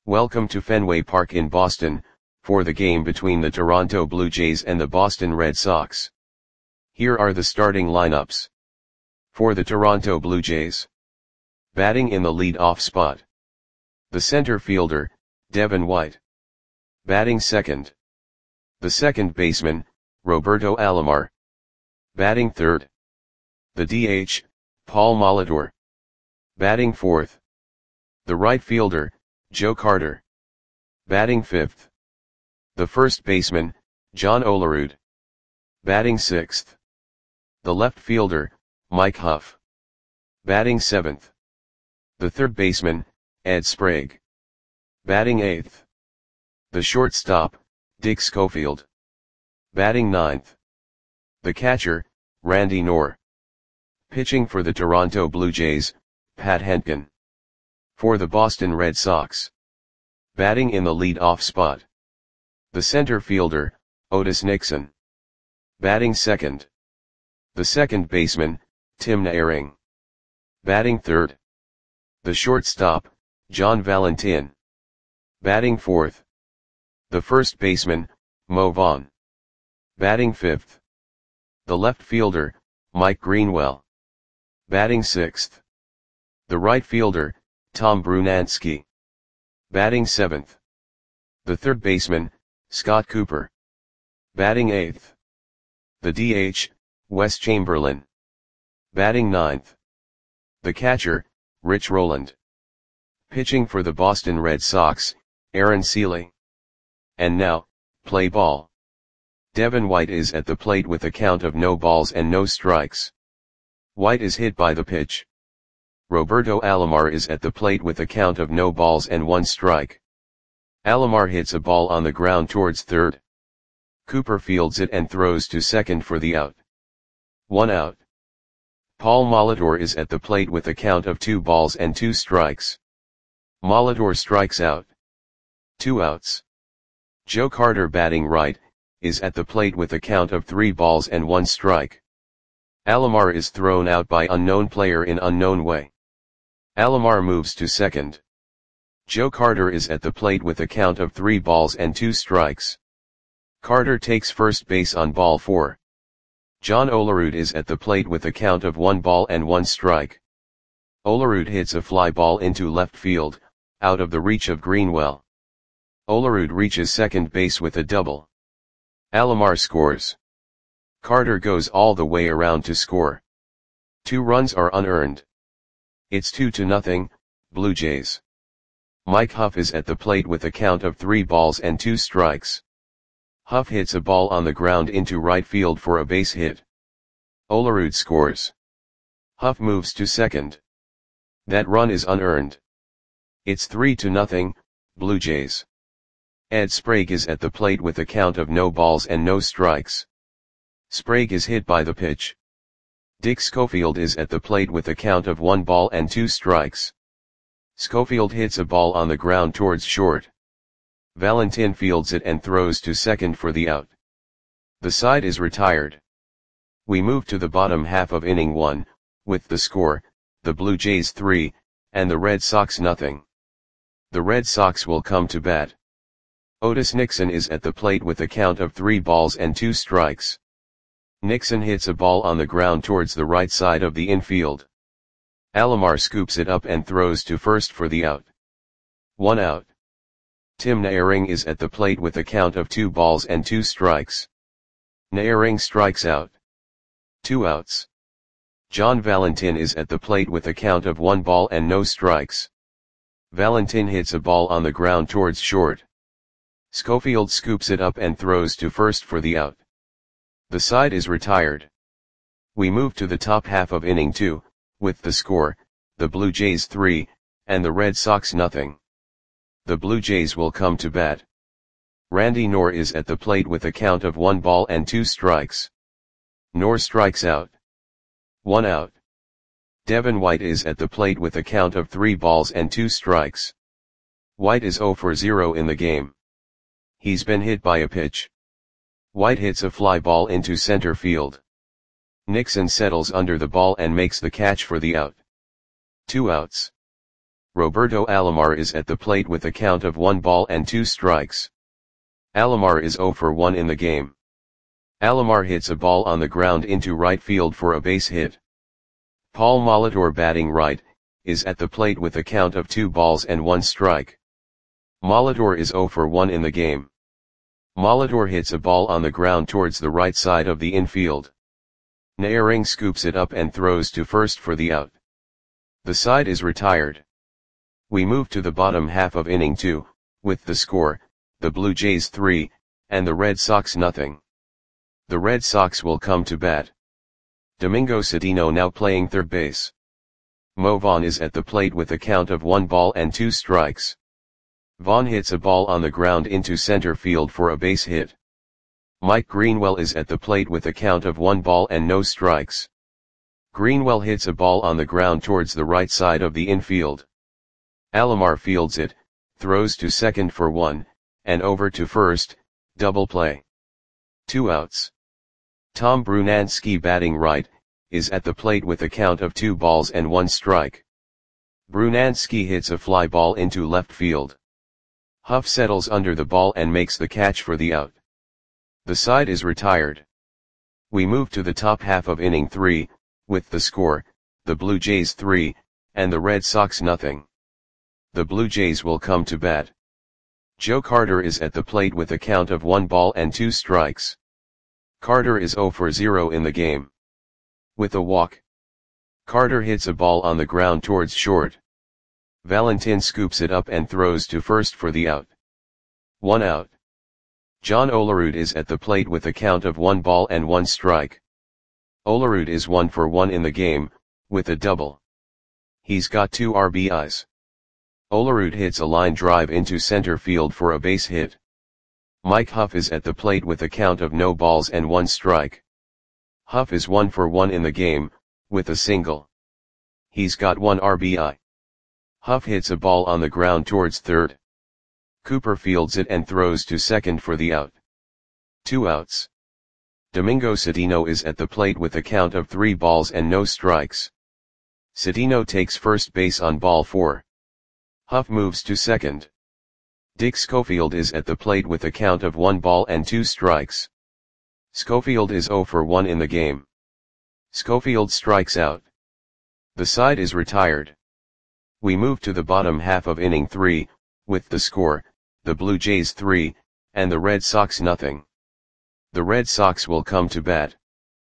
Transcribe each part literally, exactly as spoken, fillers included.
Welcome to Fenway Park in Boston, for the game between the Toronto Blue Jays and the Boston Red Sox. Here are the starting lineups. For the Toronto Blue Jays. Batting in the lead-off spot. The center fielder, Devin White. Batting second. The second baseman, Roberto Alomar. Batting third. The D H, Paul Molitor. Batting fourth. The right fielder, Joe Carter. Batting fifth. The first baseman, John Olerud. Batting sixth. The left fielder, Mike Huff. Batting seventh. The third baseman, Ed Sprague. Batting eighth. The shortstop, Dick Schofield. Batting ninth. The catcher, Randy Knorr. Pitching for the Toronto Blue Jays, Pat Hentgen. For the Boston Red Sox. Batting in the lead-off spot. The center fielder, Otis Nixon. Batting second. The second baseman, Tim Naehring. Batting third. The shortstop, John Valentin. Batting fourth. The first baseman, Mo Vaughn. Batting fifth. The left fielder, Mike Greenwell. Batting sixth. The right fielder, Tom Brunansky. Batting seventh. The third baseman, Scott Cooper. Batting eighth. The D H, Wes Chamberlain. Batting ninth. The catcher, Rich Rowland. Pitching for the Boston Red Sox, Aaron Seeley. And now, play ball. Devin White is at the plate with a count of no balls and no strikes. White is hit by the pitch. Roberto Alomar is at the plate with a count of no balls and one strike. Alomar hits a ball on the ground towards third. Cooper fields it and throws to second for the out. One out. Paul Molitor is at the plate with a count of two balls and two strikes. Molitor strikes out. Two outs. Joe Carter, batting right, is at the plate with a count of three balls and one strike. Alomar is thrown out by unknown player in unknown way. Alomar moves to second. Joe Carter is at the plate with a count of three balls and two strikes. Carter takes first base on ball four. John Olerud is at the plate with a count of one ball and one strike. Olerud hits a fly ball into left field, out of the reach of Greenwell. Olerud reaches second base with a double. Alomar scores. Carter goes all the way around to score. Two runs are unearned. It's two to nothing, Blue Jays. Mike Huff is at the plate with a count of three balls and two strikes. Huff hits a ball on the ground into right field for a base hit. Olerud scores. Huff moves to second. That run is unearned. It's three to nothing, Blue Jays. Ed Sprague is at the plate with a count of no balls and no strikes. Sprague is hit by the pitch. Dick Schofield is at the plate with a count of one ball and two strikes. Schofield hits a ball on the ground towards short. Valentin fields it and throws to second for the out. The side is retired. We move to the bottom half of inning one, with the score, the Blue Jays three, and the Red Sox nothing. The Red Sox will come to bat. Otis Nixon is at the plate with a count of three balls and two strikes. Nixon hits a ball on the ground towards the right side of the infield. Alomar scoops it up and throws to first for the out. One out. Tim Naehring is at the plate with a count of two balls and two strikes. Naehring strikes out. Two outs. John Valentin is at the plate with a count of one ball and no strikes. Valentin hits a ball on the ground towards short. Schofield scoops it up and throws to first for the out. The side is retired. We move to the top half of inning two, with the score, the Blue Jays three, and the Red Sox nothing. The Blue Jays will come to bat. Randy Knorr is at the plate with a count of one ball and two strikes. Knorr strikes out. One out. Devin White is at the plate with a count of three balls and two strikes. White is zero for zero in the game. He's been hit by a pitch. White hits a fly ball into center field. Nixon settles under the ball and makes the catch for the out. Two outs. Roberto Alomar is at the plate with a count of one ball and two strikes. Alomar is zero for one in the game. Alomar hits a ball on the ground into right field for a base hit. Paul Molitor, batting right, is at the plate with a count of two balls and one strike. Molitor is zero for one in the game. Molitor hits a ball on the ground towards the right side of the infield. Naehring scoops it up and throws to first for the out. The side is retired. We move to the bottom half of inning two, with the score, the Blue Jays three, and the Red Sox nothing. The Red Sox will come to bat. Domingo Cedeno now playing third base. Mo Vaughn is at the plate with a count of one ball and two strikes. Vaughn hits a ball on the ground into center field for a base hit. Mike Greenwell is at the plate with a count of one ball and no strikes. Greenwell hits a ball on the ground towards the right side of the infield. Alomar fields it, throws to second for one, and over to first, double play. Two outs. Tom Brunansky, batting right, is at the plate with a count of two balls and one strike. Brunansky hits a fly ball into left field. Huff settles under the ball and makes the catch for the out. The side is retired. We move to the top half of inning three, with the score, the Blue Jays three, and the Red Sox nothing. The Blue Jays will come to bat. Joe Carter is at the plate with a count of one ball and two strikes. Carter is zero for zero in the game. With a walk, Carter hits a ball on the ground towards short. Valentin scoops it up and throws to first for the out. One out. John Olerud is at the plate with a count of one ball and one strike. Olerud is one for one in the game, with a double. He's got two R B Is. Olerud hits a line drive into center field for a base hit. Mike Huff is at the plate with a count of no balls and one strike. Huff is one for one in the game, with a single. He's got one R B I. Huff hits a ball on the ground towards third. Cooper fields it and throws to second for the out. Two outs. Domingo Cedeno is at the plate with a count of three balls and no strikes. Cedeno takes first base on ball four. Huff moves to second. Dick Schofield is at the plate with a count of one ball and two strikes. Schofield is zero for one in the game. Schofield strikes out. The side is retired. We move to the bottom half of inning three, with the score, the Blue Jays three, and the Red Sox nothing. The Red Sox will come to bat.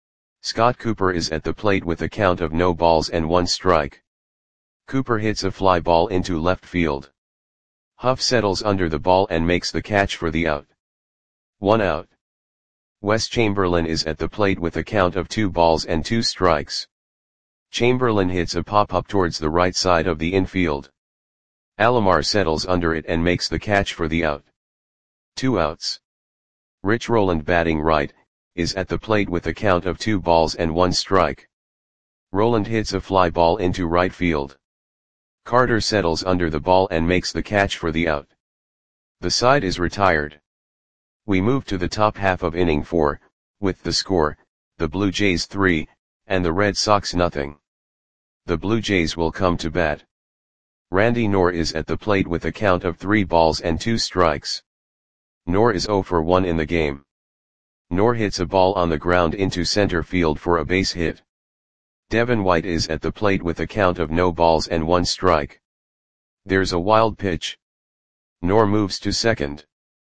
Scott Cooper is at the plate with a count of no balls and one strike. Cooper hits a fly ball into left field. Huff settles under the ball and makes the catch for the out. One out. Wes Chamberlain is at the plate with a count of two balls and two strikes. Chamberlain hits a pop-up towards the right side of the infield. Alomar settles under it and makes the catch for the out. Two outs. Rich Rowland, batting right, is at the plate with a count of two balls and one strike. Rowland hits a fly ball into right field. Carter settles under the ball and makes the catch for the out. The side is retired. We move to the top half of inning four, with the score, the Blue Jays three, and the Red Sox nothing. The Blue Jays will come to bat. Randy Knorr is at the plate with a count of three balls and two strikes. Knorr is zero for one in the game. Knorr hits a ball on the ground into center field for a base hit. Devin White is at the plate with a count of no balls and one strike. There's a wild pitch. Knorr moves to second.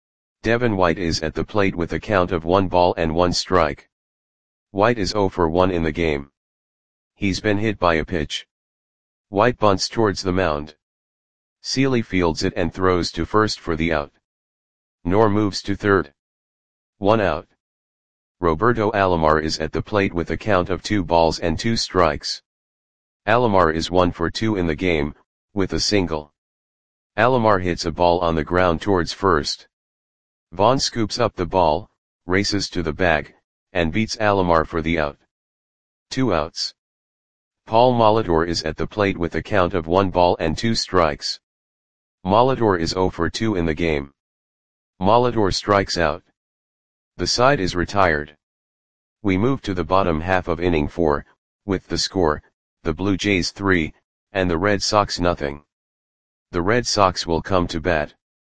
Devin White is at the plate with a count of one ball and one strike. White is zero for one in the game. He's been hit by a pitch. White bunts towards the mound. Seeley fields it and throws to first for the out. Knorr moves to third. One out. Roberto Alomar is at the plate with a count of two balls and two strikes. Alomar is one for two in the game, with a single. Alomar hits a ball on the ground towards first. Vaughn scoops up the ball, races to the bag, and beats Alomar for the out. Two outs. Paul Molitor is at the plate with a count of one ball and two strikes. Molitor is zero for two in the game. Molitor strikes out. The side is retired. We move to the bottom half of inning four, with the score, the Blue Jays three, and the Red Sox nothing. The Red Sox will come to bat.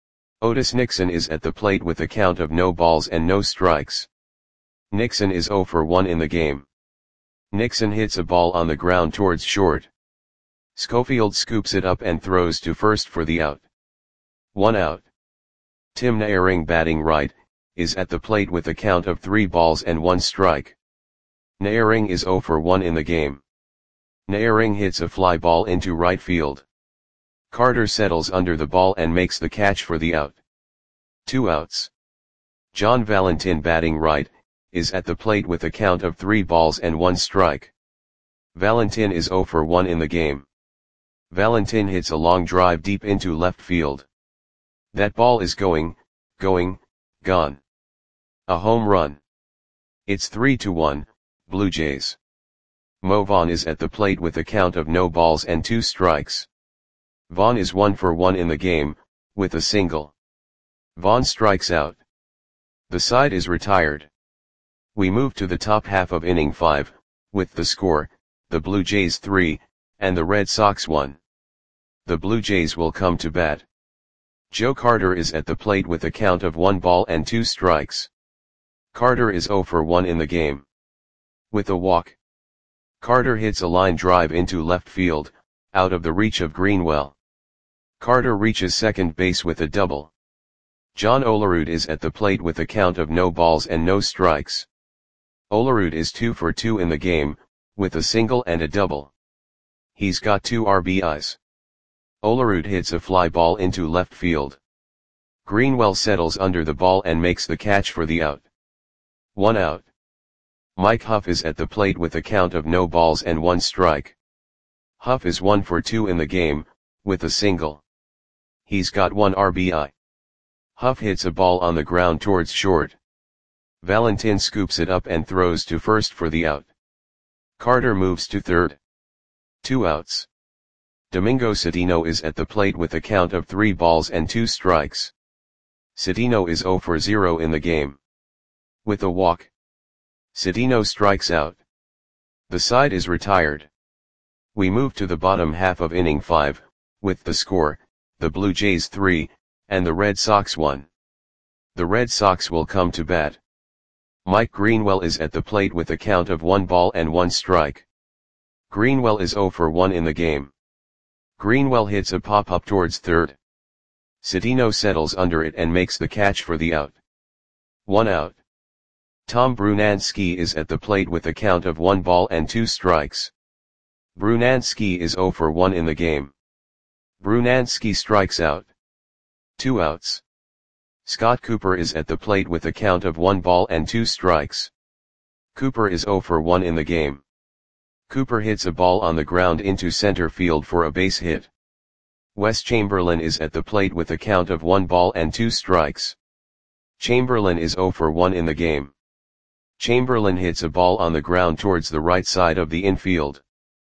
Otis Nixon is at the plate with a count of no balls and no strikes. Nixon is oh for one in the game. Nixon hits a ball on the ground towards short. Schofield scoops it up and throws to first for the out. One out. Tim Naehring, batting right, is at the plate with a count of three balls and one strike. Naehring is oh for one in the game. Naehring hits a fly ball into right field. Carter settles under the ball and makes the catch for the out. Two outs. John Valentin, batting right, is at the plate with a count of three balls and one strike. Valentin is oh for one in the game. Valentin hits a long drive deep into left field. That ball is going, going, gone. A home run. It's three to one, Blue Jays. Mo Vaughn is at the plate with a count of no balls and two strikes. Vaughn is one for one in the game, with a single. Vaughn strikes out. The side is retired. We move to the top half of inning five, with the score, the Blue Jays three, and the Red Sox one. The Blue Jays will come to bat. Joe Carter is at the plate with a count of one ball and two strikes. Carter is oh for one in the game. With a walk. Carter hits a line drive into left field, out of the reach of Greenwell. Carter reaches second base with a double. John Olerud is at the plate with a count of no balls and no strikes. Olerud is two for two in the game, with a single and a double. He's got two R B Is. Olerud hits a fly ball into left field. Greenwell settles under the ball and makes the catch for the out. One out. Mike Huff is at the plate with a count of no balls and one strike. Huff is one for two in the game, with a single. He's got one R B I. Huff hits a ball on the ground towards short. Valentin scoops it up and throws to first for the out. Carter moves to third. Two outs. Domingo Cedeno is at the plate with a count of three balls and two strikes. Cedeno is oh for zero in the game. With a walk. Cedeno strikes out. The side is retired. We move to the bottom half of inning five, with the score, the Blue Jays three, and the Red Sox one. The Red Sox will come to bat. Mike Greenwell is at the plate with a count of one ball and one strike. Greenwell is oh for one in the game. Greenwell hits a pop-up towards third. Cedeno settles under it and makes the catch for the out. One out. Tom Brunansky is at the plate with a count of one ball and two strikes. Brunansky is oh for one in the game. Brunansky strikes out. Two outs. Scott Cooper is at the plate with a count of one ball and two strikes. Cooper is oh for one in the game. Cooper hits a ball on the ground into center field for a base hit. Wes Chamberlain is at the plate with a count of one ball and two strikes. Chamberlain is oh for one in the game. Chamberlain hits a ball on the ground towards the right side of the infield.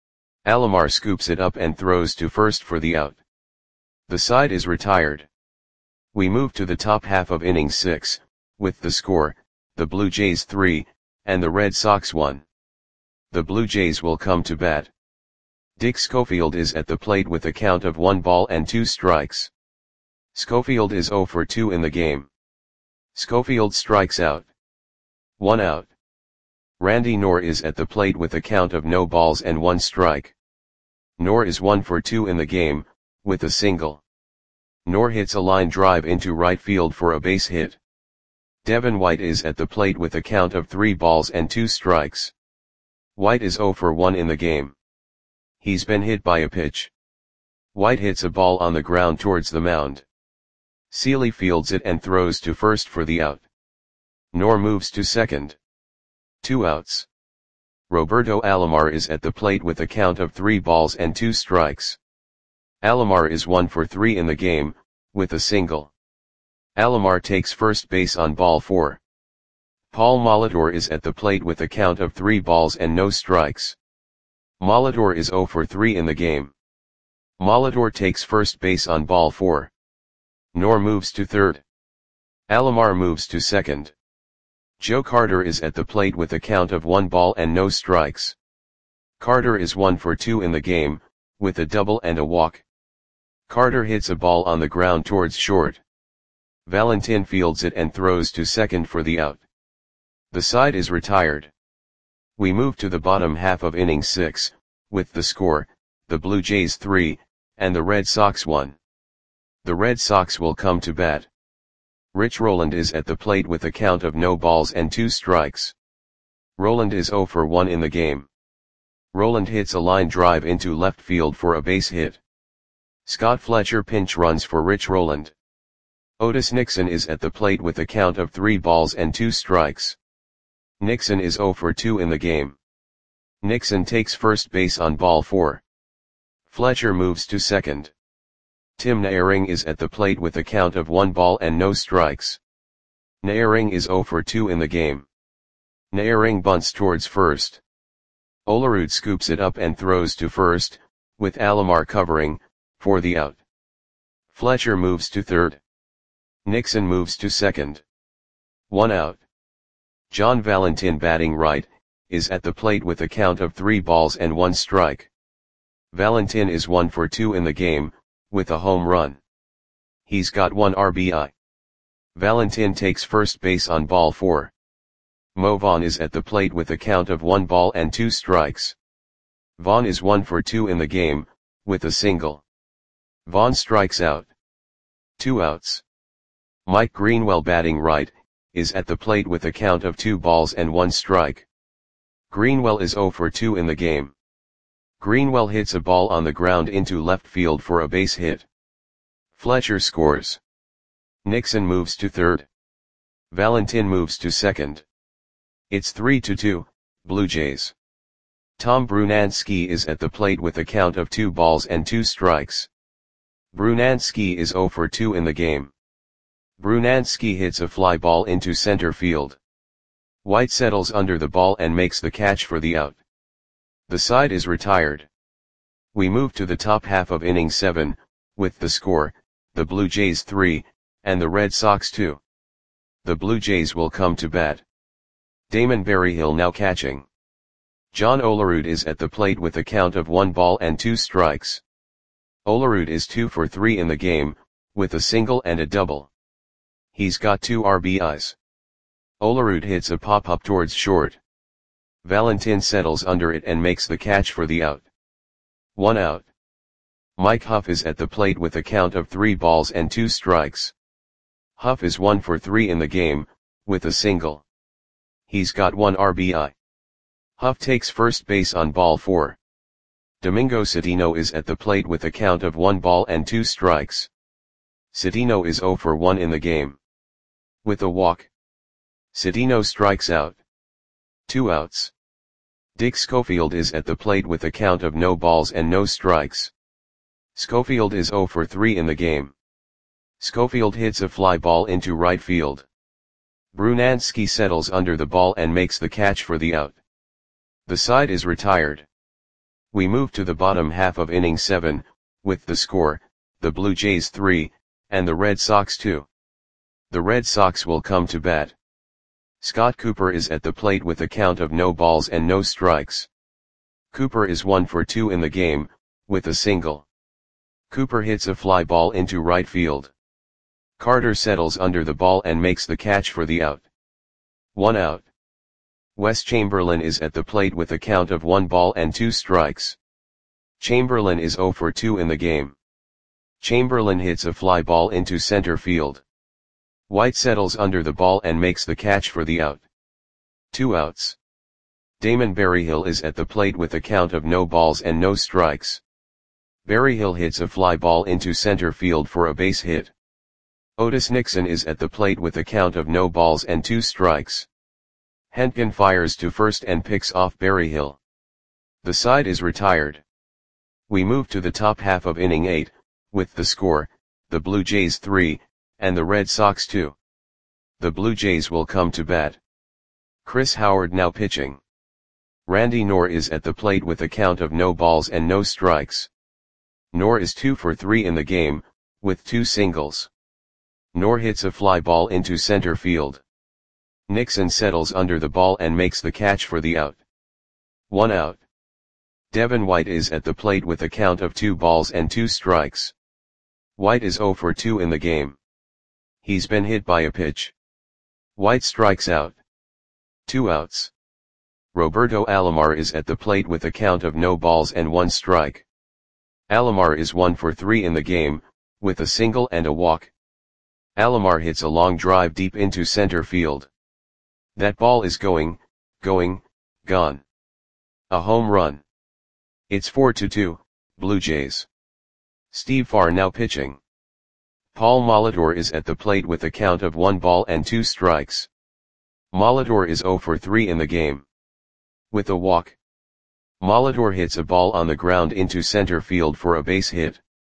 Alomar scoops it up and throws to first for the out. The side is retired. We move to the top half of inning six, with the score, the Blue Jays three, and the Red Sox one. The Blue Jays will come to bat. Dick Schofield is at the plate with a count of one ball and two strikes. Schofield is oh for two in the game. Schofield strikes out. One out. Randy Knorr is at the plate with a count of no balls and one strike. Knorr is one for two in the game, with a single. Knorr hits a line drive into right field for a base hit. Devin White is at the plate with a count of three balls and two strikes. White is oh for one in the game. He's been hit by a pitch. White hits a ball on the ground towards the mound. Seeley fields it and throws to first for the out. Knorr moves to second. Two outs. Roberto Alomar is at the plate with a count of three balls and two strikes. Alomar is one for three in the game, with a single. Alomar takes first base on ball four. Paul Molitor is at the plate with a count of three balls and no strikes. Molitor is oh for three in the game. Molitor takes first base on ball four. Knorr moves to third. Alomar moves to second. Joe Carter is at the plate with a count of one ball and no strikes. Carter is one for two in the game, with a double and a walk. Carter hits a ball on the ground towards short. Valentin fields it and throws to second for the out. The side is retired. We move to the bottom half of inning six, with the score, the Blue Jays three, and the Red Sox one. The Red Sox will come to bat. Rich Rowland is at the plate with a count of no balls and two strikes. Rowland is oh for one in the game. Rowland hits a line drive into left field for a base hit. Scott Fletcher pinch runs for Rich Rowland. Otis Nixon is at the plate with a count of three balls and two strikes. Nixon is oh for two in the game. Nixon takes first base on ball four. Fletcher moves to second. Tim Naehring is at the plate with a count of one ball and no strikes. Naehring is oh for two in the game. Naehring bunts towards first. Olerud scoops it up and throws to first, with Alomar covering, for the out. Fletcher moves to third. Nixon moves to second. One out. John Valentin, batting right, is at the plate with a count of three balls and one strike. Valentin is one for two in the game, with a home run. He's got one R B I. Valentin takes first base on ball four. Mo Vaughn is at the plate with a count of one ball and two strikes. Vaughn is one for two in the game, with a single. Vaughn strikes out. Two outs. Mike Greenwell, batting right, is at the plate with a count of two balls and one strike. Greenwell is oh for two in the game. Greenwell hits a ball on the ground into left field for a base hit. Fletcher scores. Nixon moves to third. Valentin moves to second. It's three to two, Blue Jays. Tom Brunansky is at the plate with a count of two balls and two strikes. Brunansky is oh for two in the game. Brunansky hits a fly ball into center field. White settles under the ball and makes the catch for the out. The side is retired. We move to the top half of inning seven, with the score, the Blue Jays three, and the Red Sox two. The Blue Jays will come to bat. Damon Berryhill now catching. John Olerud is at the plate with a count of one ball and two strikes. Olerud is two for three in the game, with a single and a double. He's got two R B Is. Olerud hits a pop-up towards short. Valentin settles under it and makes the catch for the out. One out. Mike Huff is at the plate with a count of three balls and two strikes. Huff is one for three in the game, with a single. He's got one R B I. Huff takes first base on ball four. Domingo Citino is at the plate with a count of one ball and two strikes. Citino is oh for one in the game. With a walk. Citino strikes out. Two outs. Dick Schofield is at the plate with a count of no balls and no strikes. Schofield is oh for three in the game. Schofield hits a fly ball into right field. Brunansky settles under the ball and makes the catch for the out. The side is retired. We move to the bottom half of inning seven, with the score, the Blue Jays three, and the Red Sox two. The Red Sox will come to bat. Scott Cooper is at the plate with a count of no balls and no strikes. Cooper is one for two in the game, with a single. Cooper hits a fly ball into right field. Carter settles under the ball and makes the catch for the out. One out. Wes Chamberlain is at the plate with a count of one ball and two strikes. Chamberlain is oh for two in the game. Chamberlain hits a fly ball into center field. White settles under the ball and makes the catch for the out. Two outs. Damon Berryhill is at the plate with a count of no balls and no strikes. Berryhill hits a fly ball into center field for a base hit. Otis Nixon is at the plate with a count of no balls and two strikes. Hentgen fires to first and picks off Berryhill. The side is retired. We move to the top half of inning eight, with the score, the Blue Jays three, and the Red Sox two. The Blue Jays will come to bat. Chris Howard now pitching. Randy Knorr is at the plate with a count of no balls and no strikes. Knorr is two for three in the game, with two singles. Knorr hits a fly ball into center field. Nixon settles under the ball and makes the catch for the out. One out. Devin White is at the plate with a count of two balls and two strikes. White is zero for two in the game. He's been hit by a pitch. White strikes out. Two outs. Roberto Alomar is at the plate with a count of no balls and one strike. Alomar is one for three in the game, with a single and a walk. Alomar hits a long drive deep into center field. That ball is going, going, gone. A home run. It's four to two, Blue Jays. Steve Farr now pitching. Paul Molitor is at the plate with a count of one ball and two strikes. Molitor is zero for three in the game. With a walk. Molitor hits a ball on the ground into center field for a base hit.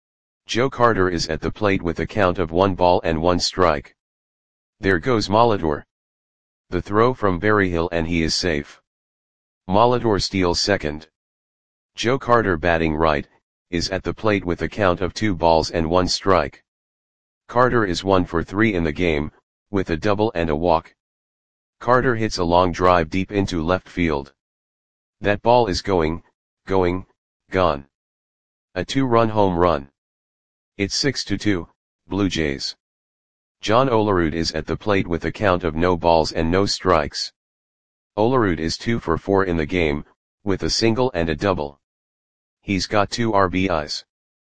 Joe Carter is at the plate with a count of one ball and one strike. There goes Molitor. The throw from Berryhill and he is safe. Molitor steals second. Joe Carter batting right, is at the plate with a count of two balls and one strike. Carter is one for three in the game, with a double and a walk. Carter hits a long drive deep into left field. That ball is going, going, gone. A two-run home run. It's six to two, Blue Jays. John Olerud is at the plate with a count of no balls and no strikes. Olerud is two for four in the game, with a single and a double. He's got two R B Is.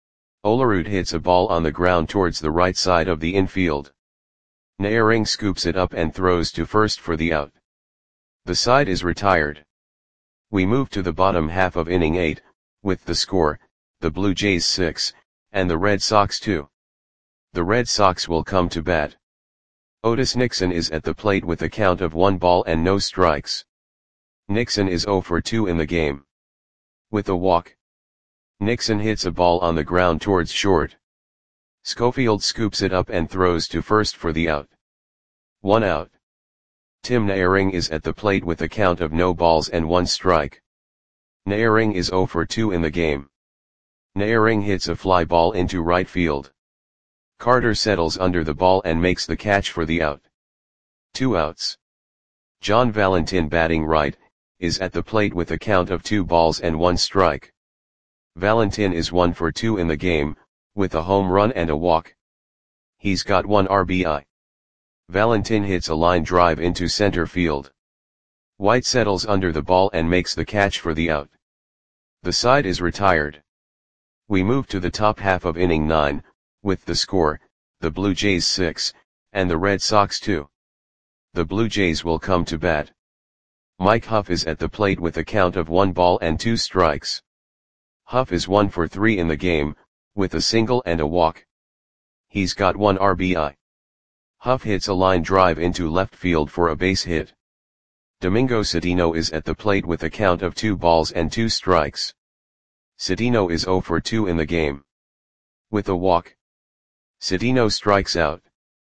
Olerud hits a ball on the ground towards the right side of the infield. Naehring scoops it up and throws to first for the out. The side is retired. We move to the bottom half of inning eight, with the score, the Blue Jays six, and the Red Sox two. The Red Sox will come to bat. Otis Nixon is at the plate with a count of one ball and no strikes. Nixon is zero for two in the game. With a walk. Nixon hits a ball on the ground towards short. Schofield scoops it up and throws to first for the out. One out. Tim Naehring is at the plate with a count of no balls and one strike. Naehring is zero for two in the game. Naehring hits a fly ball into right field. Carter settles under the ball and makes the catch for the out. Two outs. John Valentin batting right, is at the plate with a count of two balls and one strike. Valentin is one for two in the game, with a home run and a walk. He's got one R B I. Valentin hits a line drive into center field. White settles under the ball and makes the catch for the out. The side is retired. We move to the top half of inning nine, with the score, the Blue Jays six, and the Red Sox two. The Blue Jays will come to bat. Mike Huff is at the plate with a count of one ball and two strikes. Huff is one for three in the game, with a single and a walk. He's got one R B I. Huff hits a line drive into left field for a base hit. Domingo Cedeno is at the plate with a count of two balls and two strikes. Cedeno is zero for two in the game. With a walk. Cedeno strikes out.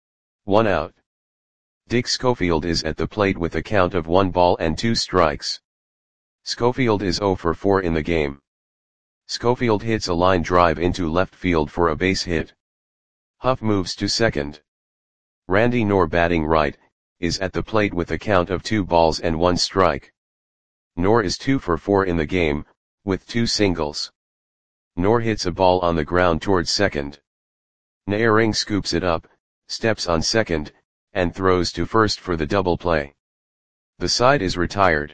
One out. Dick Schofield is at the plate with a count of one ball and two strikes. Schofield is zero for four in the game. Schofield hits a line drive into left field for a base hit. Huff moves to second. Randy Knorr batting right, is at the plate with a count of two balls and one strike. Knorr is two for four in the game, with two singles. Knorr hits a ball on the ground towards second. Naehring scoops it up, steps on second, and throws to first for the double play. The side is retired.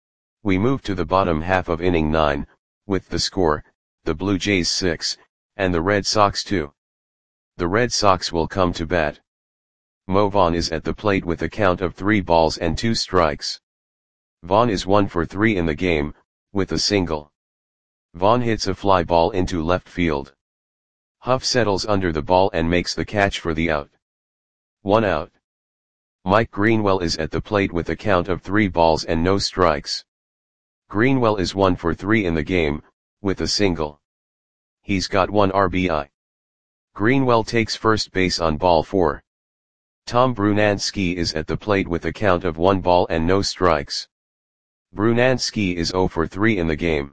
We move to the bottom half of inning nine, with the score, the Blue Jays six, and the Red Sox two. The Red Sox will come to bat. Mo Vaughn is at the plate with a count of three balls and two strikes. Vaughn is one for three in the game, with a single. Vaughn hits a fly ball into left field. Huff settles under the ball and makes the catch for the out. One out. Mike Greenwell is at the plate with a count of three balls and no strikes. Greenwell is one for three in the game, with a single. He's got one R B I. Greenwell takes first base on ball four. Tom Brunansky is at the plate with a count of one ball and no strikes. Brunansky is zero for three in the game.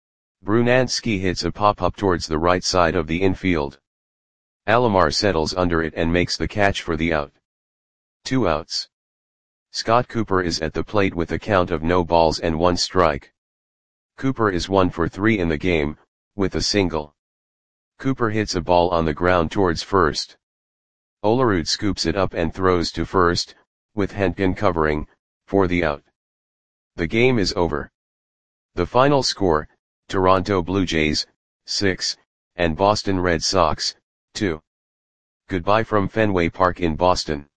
Brunansky hits a pop-up towards the right side of the infield. Alomar settles under it and makes the catch for the out. Two outs. Scott Cooper is at the plate with a count of no balls and one strike. Cooper is one for three in the game, with a single. Cooper hits a ball on the ground towards first. Olerud scoops it up and throws to first, with Hentgen covering, for the out. The game is over. The final score, Toronto Blue Jays, six, and Boston Red Sox, two. Goodbye from Fenway Park in Boston.